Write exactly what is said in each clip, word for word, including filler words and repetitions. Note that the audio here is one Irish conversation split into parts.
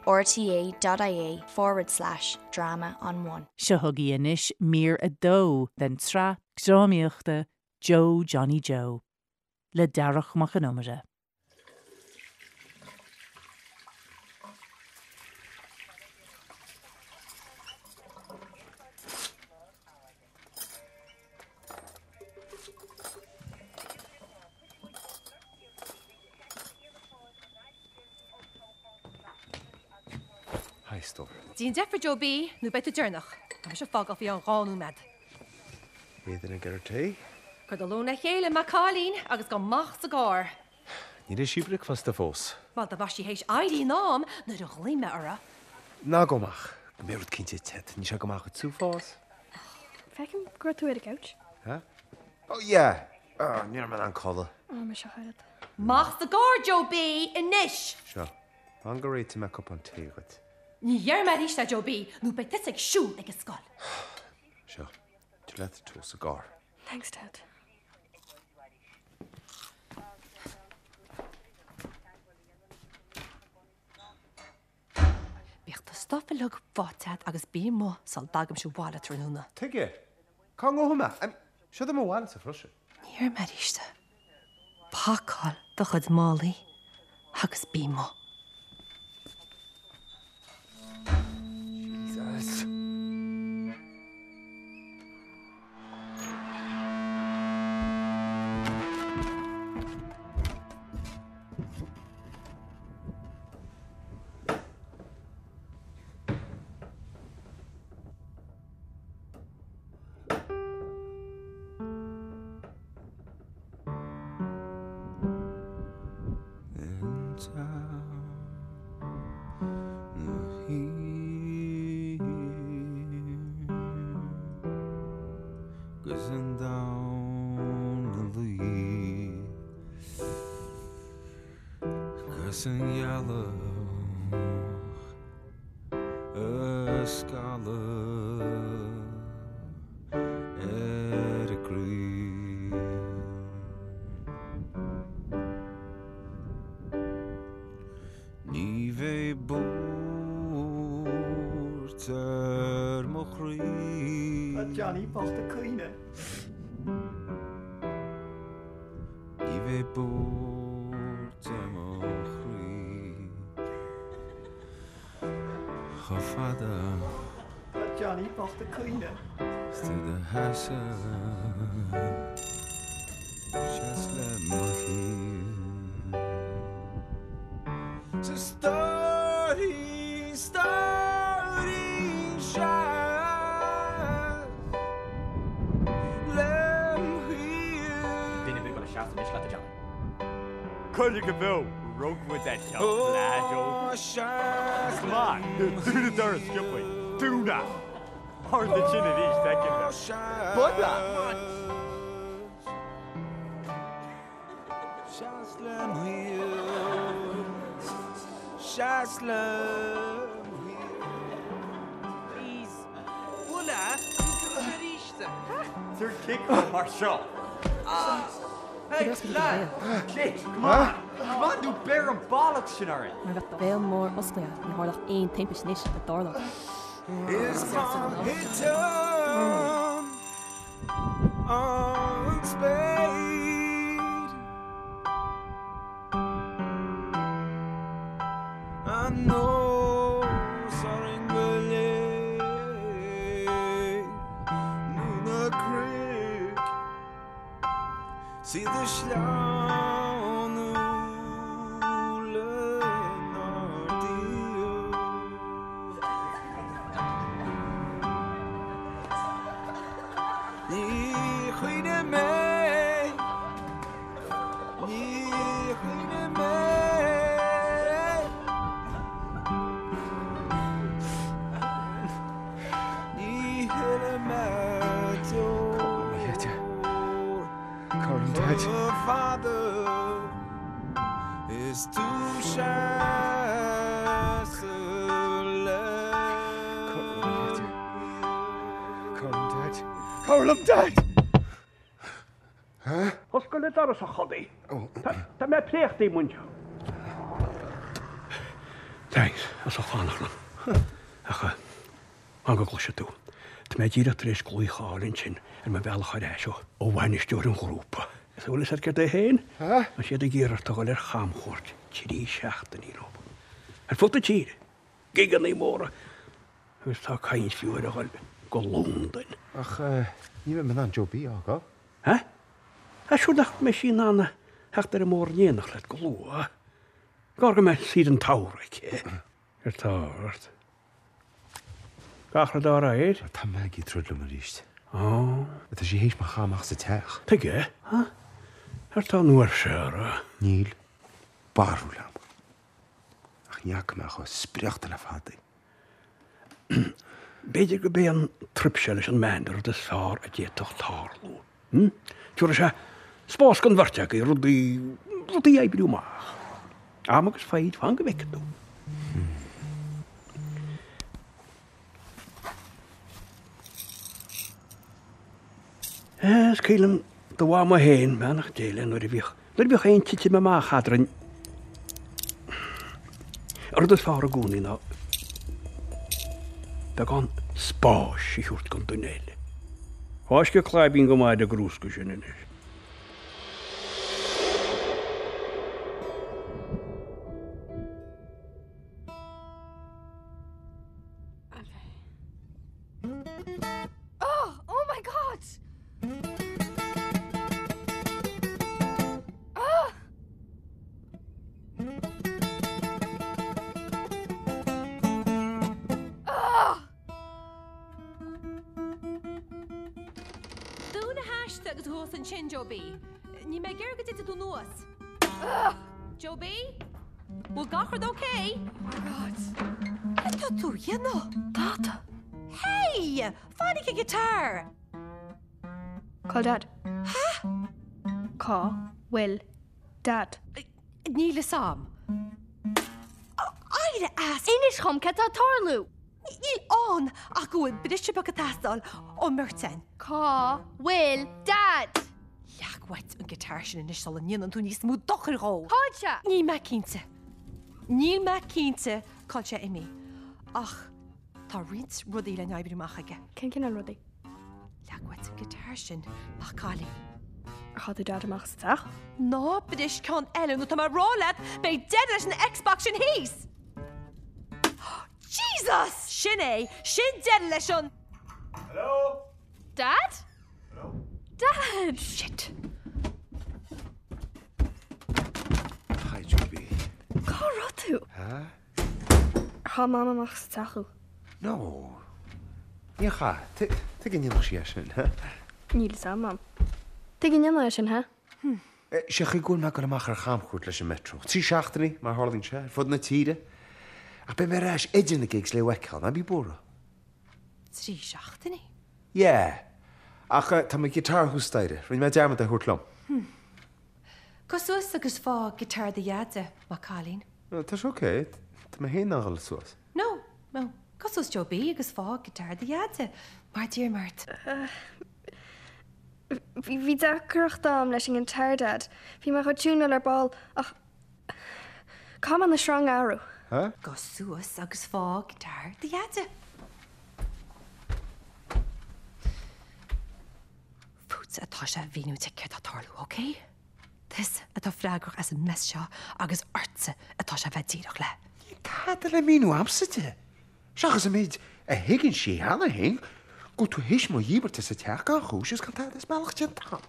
rte.ie forward slash drama on one. Se thugaí inis mír a dó den tra grámíochta Joe Johnny Joe. Le dearach mach an umire. Dín defra Joe B, nú beit a djernach. Am se fag off í an gánú med. Éidir an gar tí? Cud a lúna chéile má Colleen agus go mach sa gár. Ní is sibrich fast a fós. Mal da basi héis aidí nám na do glíme ara. Ná gomach. Mérad cinnte tet, ní se gomach tú fós? Fecin gur tú ar a couch? Huh? Oh, yeah. Oh, níor man an colla. Oh, me se chaid. Mach sa gár, Joe B, inis. Seo, an go réit me cup an tígat. Ní dhear mar ista, Joe B, nú beit tis ag siú ag a scoil. Seo, tú let tú sa gár. Thanks, Dad. Bích tá stop lug bátad agus bí mo sal dagam siú bhála trúna. Tuige, cá ngó huma. Seo am bhála sa frosise. Níor mar ista. Pácáil do chud málaí agus bí mo. Jesus. Yn yellow, a scholar, at a green. Nive boort er mochri. Johnny past de kleine. Nive boort er mochri. Haar vader. Johnny past de kleine. Stil de huizen. Just let me hear. So starting, starting shine. Let me hear. Dine bygg gonna shout to Miss Latta John. Could you go? Rogue with that show, Oh, Lad, shine. come on, do the dirt, Skipley. Do that. Hard the chin at each second. But that. Just let me hear. Just let me hear. Please. Bula, Sir Kick Marshall. Hey, lad. Kick, come on. Come on, do bear and bollocks, Shinari. Maar wat veel meer osclair, je hoort nog één tempus niet de doorloop. Is from his tongue on spade. I know Saringale Nuna Creek. See the Schlaune Lenardio. Ni khine me Ni khine me Ni hele mato Colin Dad. Father is too shy Colin Dad. Colin Dad. Huh? Oscar le dar a choddy. Oh. Ta me precht die muntje. Thanks. As a fánach na. Acha, an go gluise tú. Tá mé díra trééis glúáilinn sin ar me bhealach éis seo ó bhainisteúir an grúpa. Is bhfuil is gur é héin? An siad a ggéar tuáil ar chamchóirt tíí seachtain í rob. Ar fut a tíre, gigan í móra. Agus tá caiins fiúir a gáil go Lúndain. Ach, ní bheith man an Joe B ága? Ha? A siúdach me sin anna hecht ar a mór níanach le go lua. Gár go me síad an táraig. Ar táirt. Gachra dá raid? Tá me í trúdla mar ríist. Ó. Tá sí hééis mar chamach sa teach. Tuige? Ha? Ar tá nuair seara. Níl. Barúlam. Ach neach me go spreachta le fadaí. Beidir go bé an tripse leis an mendar de sár a déach tálú. Hm? Tuair se spás gan bharteach í rudí rudí ébriú máach. Amagus faid fan go bhecadú. Es cílam do bhá má héin meannach déile nuair a bhíoch. Nuair bhíoch éon tite me má chadran. Ar is fár a gúnaí ná. Tá gan spáis i thuirt gan dunéile. Háis go chláibín go máid a grúsca sin inis. Oh, oh my God! Oh! Oh! Dúna háiste agus thuas an sin, Joe B. Ní mé ggéir go tite tú nuas. Joe B? Bhfuil gachard okay? Oh my God. Tá tú dhéanú? Tata. Hey! Fáinnig a guitar! Call Dad. Ha? Call Will Dad. Níl is am. Aire as! Inis chum ce tá tarlú. Níl ón ach go bhfuil brisise bag a tastal ó murtain. Call Will Dad. Leachhaid an guitar sin inis sal an dhéanaan tú níos mú dochar ró. Háidse. Ní me cínte. Níl me cínte cáilte imi. Ach, tá rint rudí le neibbriúach aige. Cin cin an rudí? Leachhaid an guitar sin ach cáilí. Chad Dad amach sa teach? Ná bidis cán eile nó tá mar rálaat bé dead leis an Xbox sin híos. Jesus! Sin é, sin dead leis an... Hello? Dad? Hello? Dad! Shit. Hi, Joe B. Cá rotú? Ha? Chá mam amach sa teachú. No. Ní cha, tu gin níl sí sin, ha? Níl sam, mam. Tu gin níl sin, ha? Se chi gún me go amach ar chamchút leis an metro. Tí seachtaí mar hálinn se, fud na tíide. Ach be mé reis idir na gigs le weicáil, na bí bóra. Trí seachtaí? Yeah. Ach tá me gitar hústáide, rin me dearmad a thuirlumm. Cos ús agus fá gitar de jade, má cálín? Tá oké, tá me héana ágal suas. No, no. Cos ús Joe B agus fá gitar de jade, mar dír mart. Bhí de curchtám leis an tar Dad. Bhí mar chu túúna ar ball ach... Cá an na srang áú. Ha? Cos ús agus fá gitar de jade. Fúts atá se bhíú te ceir atáú, oké? Tis atá freigrach as an mes seo agus ortsa atá se bheittíach le. Cad le míú amsate. Seachas a méid a higann sé hena hén, go tú héis má díbarta sa teach gan chúis gan tá is bailach tin tá.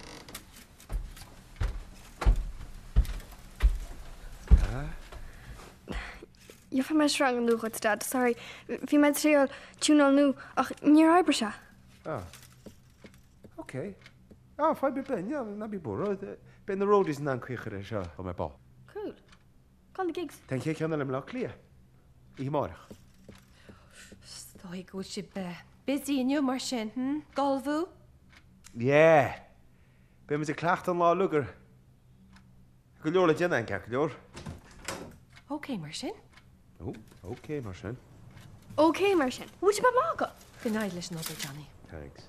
Jo fa me srang an luúchad, Dad. Sorry. Bhí me tríal túúnal nu ach níor aibre se. Ah. Oké. Ah, fai be ben, ja, na bí bóra. Ben na road is an ancuichar seo ó me bá. Cool. Gan the gigs. Ten ché ceanna le le lia. I marach. Stoi go si be. Busy inniu mar sin, hm? Galbhú? Yeah. Be me a clacht an lá lugar. Go leor le déna an ceach leor. Ok, mar sin. Oh, ok, mar sin. Ok, mar sin. Bhuiid ba má go? Gnáid leis nó Johnny. Thanks.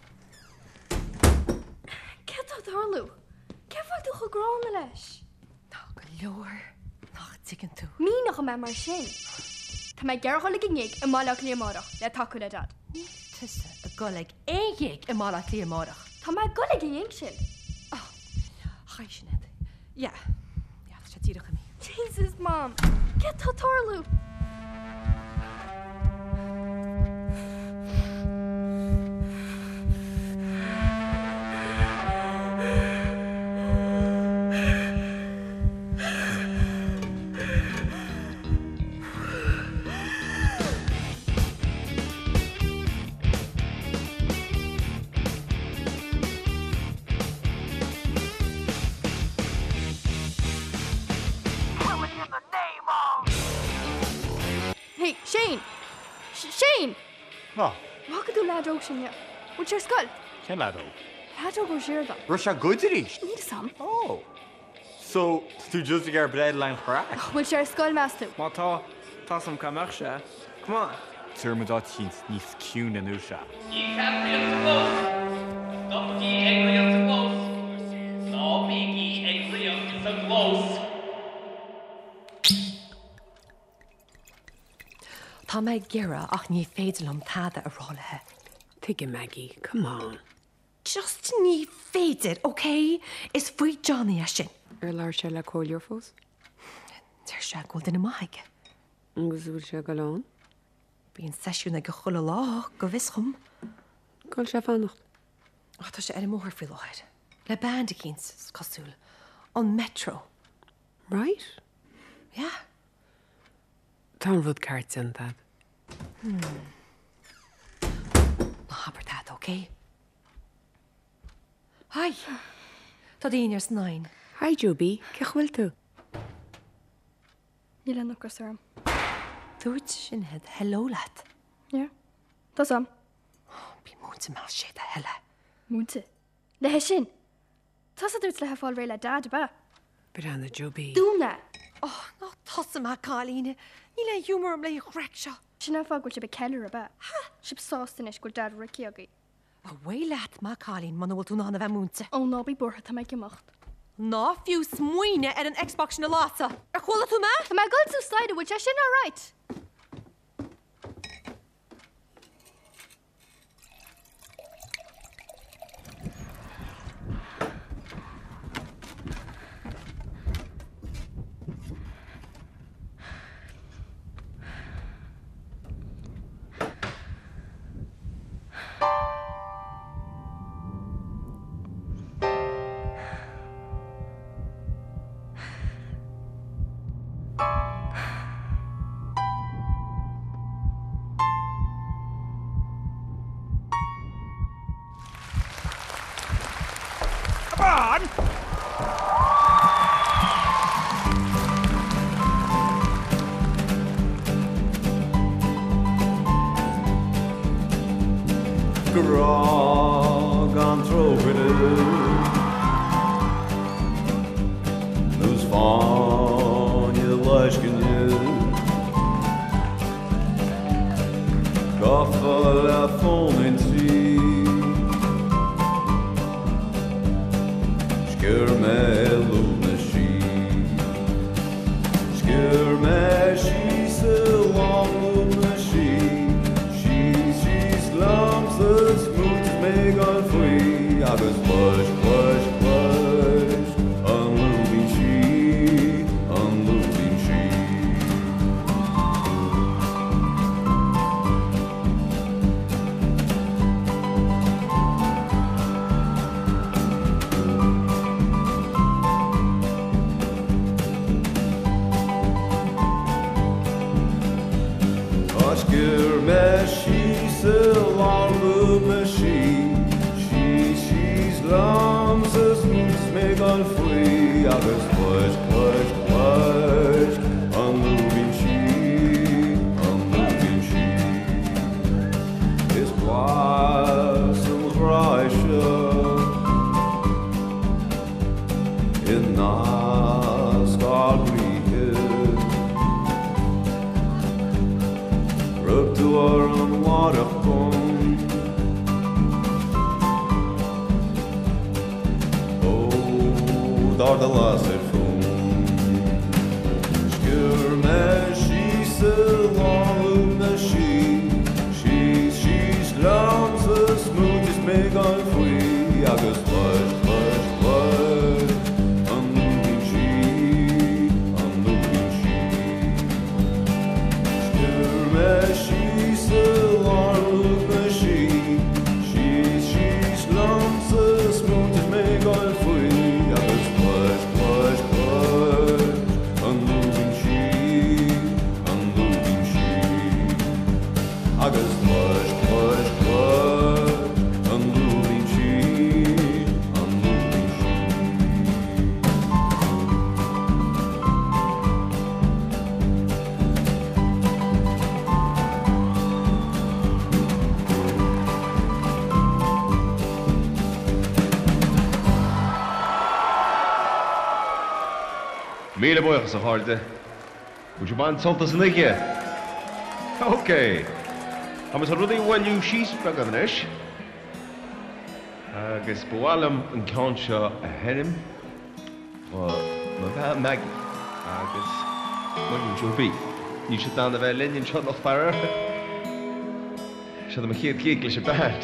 Ce tá tarlú? Ce fáil tú go grána leis? Tá go leor nach tuigeann tú. Mí nach go me mar sin. Tá mé gearchola ginic I mála líamárach le taú le dad. Tusa a goleg éhéic I mála líamárach. Tá mé gola ginic sin. Chaisiad. Ja, ja, sé tíirecha mí. Jesus, Mom. Get tá tarlú. Hey, Shane! Sh Shane! No, Má go dú ládó sinne? Bú sé scoil? cén ledó? Ládó go siir dá. Ru se goidiríist? Ní sam. Oh. So, tú just ag ar bread lein chrá? Bhfuil sé scoil measú. Má tá tá sam camach se. Come on. Tuair mo dá tíns níos ciún anú se. Tá méid gira ach ní féidirlam táda a rálathe. Tuige Maggie, come on. Just ní féidir, okay? Is faoi Johnny a sin. Ar leir se le cóir fós? Tar se go duna maige. Agus bhfuil se go lán? Bhíon seisiúna go chola lá go bhischum. Cáil se fannacht? Ach tá sé ar mór fao láir. Le band a cíns cosúil. An metro. Right? Ja. Tá an bhd ceart an tad. Hmm. Ná habar that, okay? Hi. Tá daoine ar snain. Hi, Joby. Ce chfuil tú? Ní le nach gosarm. Dúirt sin head hello lad. Ja. Tá sam. Bí múta má sé a heile. Múta. Le he sin. Tá a dúirt le he fáil ré le dad ba. Brianna Joby. Dúna. Oh, ná tosa má Cáilíne. Ní le humor am le chreic seo. Sinna fá goil se be ceile a ba. Sib sástanis goil dad Ricky agaí. A bhfuil leat má Cáilín man bhfuil tú nána bheith múnta. Ó nábí bortha tá méid gemacht. Ná fiú smuoine ar an Xbox na lása. Ar chola tú me? Tá má goil tú staide bhfuil se sin all right. Grog an trovidu Nus fan je leisken je Gaffel a fon in si Skur me luna si Skur me si se long luna si Lamses moet meg al free agus plush plush plush unloving she unloving she Oscar Meshi se long machine she she's long as moves make all free agus push push push unmoving she unmoving she is blossoms Russia in Nascar Hill rub to our own water Dar de laser phone Skur me she se long agus bud bud bud an lúbín si an lúbín si Sgur me si sa lárúg na si She's she's lumps of smooth as me gáil faoi agus bud bud bud an lúbín si an lúbín si agus bud bud bud an lúbín si an lúbín si Míle buchas a háilte. Bú sé ban soltas an ige? OK. Hamas a rudaí bhhailú síos beag an is. Agus bhhailm an ceann seo a henim má bheith Maggie agus muú Joby. Ní sé dána bheith linneann seo nach fearr. Se am chéad chéad leis a band.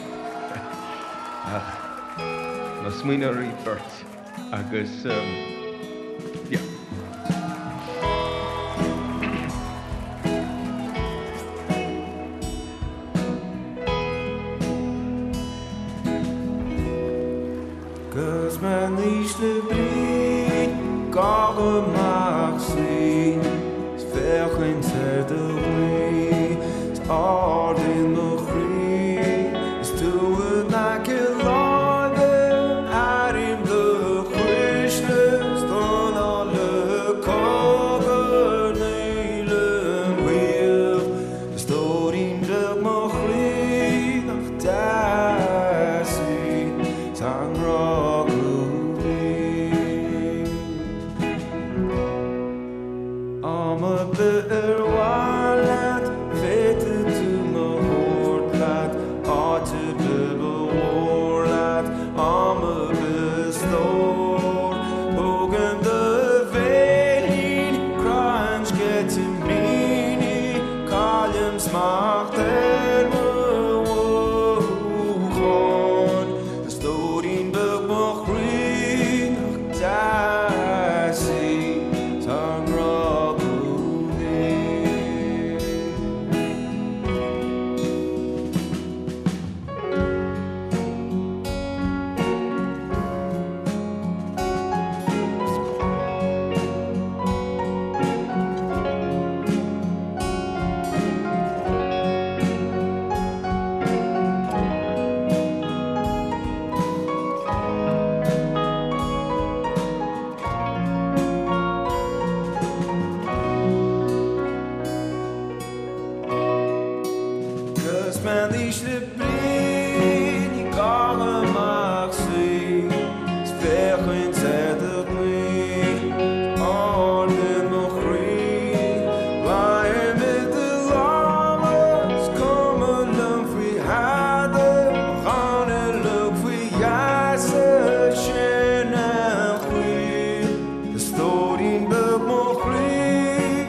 Ach, na smuoineoirí burt agus um, yeah. Cos man líst le brí gar amach sí s fechain te de hui s ardin mo chrí s tú na ce láide arim le chuisle s donna le cogur níle huiamh s tórin drug mo chrí nach dasí tan Am a bitter wallet, fitted to my hoard lad, ought to bible war lad, am a bestowed, Hogan the veiling, crunch get to meanie, columns mark there, woon, the storing book more green, dasy, tongue man líst le brí ní gar amach sí s fechain te de nuí ardin mo chrí Ryan mit de llamas cuma lum faoi hada chana lug faoi jaasa sin an chuí the storin bug mo chrí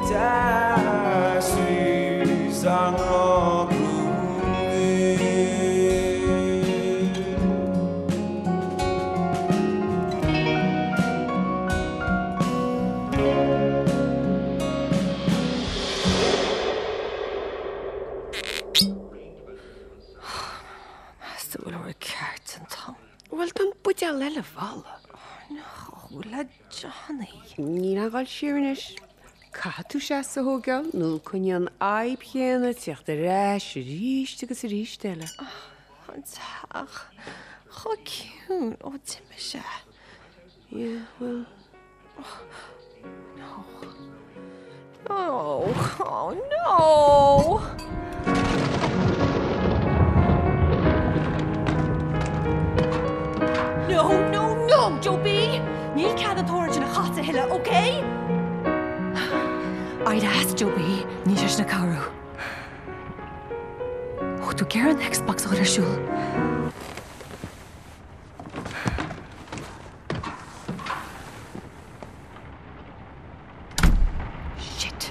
dasí san rock Well, dan bwyd a lele fal. No, le Johnny. Ní na gáil siarnis. Catú sé sa hógal, nul cwnion aib chéna teach de reis, ríist agus ríist eile. An tach, cho cún ó tiime sé. Yeah, well... Oh, no. Oh, oh no! No, no, no, Joby! Níl cead an tóir sin a chatta heile, OK? I'd ask Joby, ní sé na carú. Oh, tú gear an Xbox ar a siúl. Shit.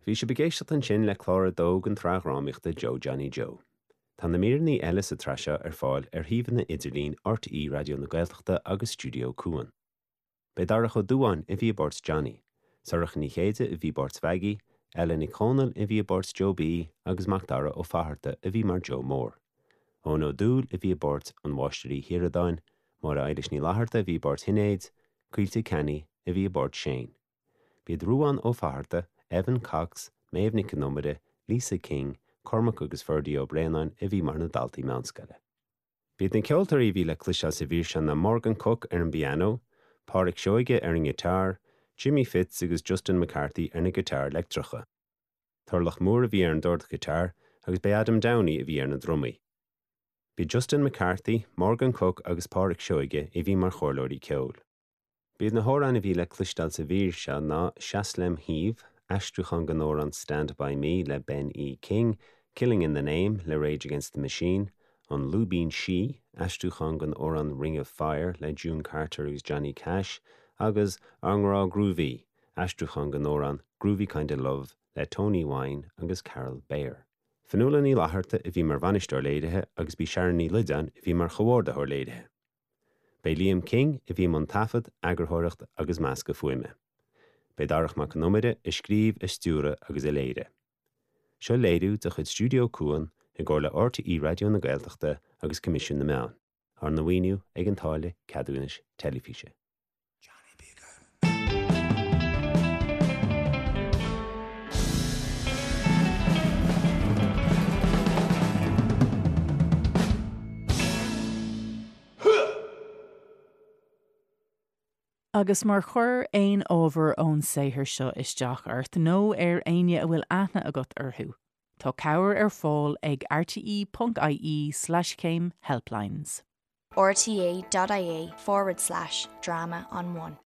Bhí sé begéisteach an sin le chlár dóg an trághrámíochta Joe Johnny Joe. Tá na míornaí eile sa traise ar fáil ar híomh na idirlín R T E Radio na Gaeltachta agus Studio Cuan. Bé darach ó dúáin i bhí bort Johnny, sorach ní chéide i bhí bort Vaggy, Ellen i Conal i bhí bort Joe B agus Macdara ó Faharta i bhí mar Joe Moore. Ó nó dúil i bhí bort an Washtarí Hieradáin, mar a Irish ní Laharta i bhí bort Hinéid, Cuilty Kenny i bhí bort Shane. Bíad Rúan ó Faharta, Evan Cox, Maeve Niconomide, Lisa King, Cormac agus Ferdy O'Brien i bhí mar na daltaí meánscaile. Bíad na ceoltar i bhí le cluiseas sa bhír sean na Morgan Cook ar an piano, Pádraig Seoige ar an gitar, Jimmy Fitz agus Justin McCarthy ar na gitar electrocha. Thorlach Moore a bhí ar an dord gitar agus bé Adam Downey a bhí ar na drumí. Bhí Justin McCarthy, Morgan Cook agus Pádraig Seoige i bhí mar chorlóirí ceol. Bíad na hórán a bhí le cluisteáil sa bhír sean ná Shaslem Heave, Astruchan Ganoran Stand By Me le Ben E. King, Killing in the Name le Rage Against the Machine, on Lubin She, Astruchan Ganoran Ring of Fire le June Carter agus Johnny Cash, agus Angra Groovy, Astruchan Ganoran Groovy Kinda Love le Tony Wine agus Carol Bayer. Fanúla ní Laharta i bhí mar vanistóir léidethe agus bí Sharon ní Lidan i bhí mar chomórda thóir léidethe. Bei Liam King i bhí man tafad, agurthireacht agus measca fuime. Bei darach mac nóide i scríb i stúra agus i léide. Seo léadú de chud Studio Cuan i gcóir le R T E Radio na Gaeltachta agus Comisiún na Meán, ar na bhaoiniú ag an táille cadúinis telefíse. Agus mar chur aon ábhar ón saothar seo isteach ort nó ar aine a bhfuil aithne agat orthú. Tá cabhair ar fáil ag rte.ie slash céim helplines. rte.ie forward slash drama on one.